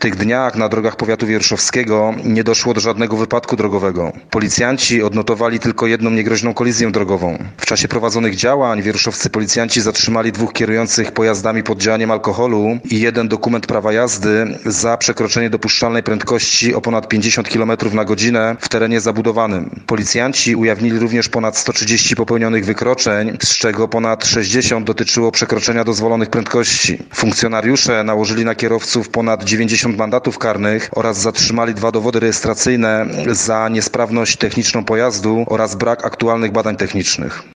tych dniach na drogach powiatu wieruszowskiego nie doszło do żadnego wypadku drogowego. Policjanci odnotowali tylko jedną niegroźną kolizję drogową. W czasie prowadzonych działań wieruszowscy policjanci zatrzymali 2 kierujących pojazdami pod działaniem alkoholu i 1 dokument prawa jazdy za przekroczenie dopuszczalnej prędkości o ponad 50 km na godzinę w terenie zabudowanym. Policjanci ujawnili również ponad 130 popełnionych wykroczeń, z czego ponad 60 dotyczyło przekroczenia dozwolonych prędkości. Funkcjonariusze nałożyli na kierowców ponad 90 mandatów karnych oraz zatrzymali 2 dowody rejestracyjne za niesprawność techniczną pojazdu oraz brak aktualnych badań technicznych.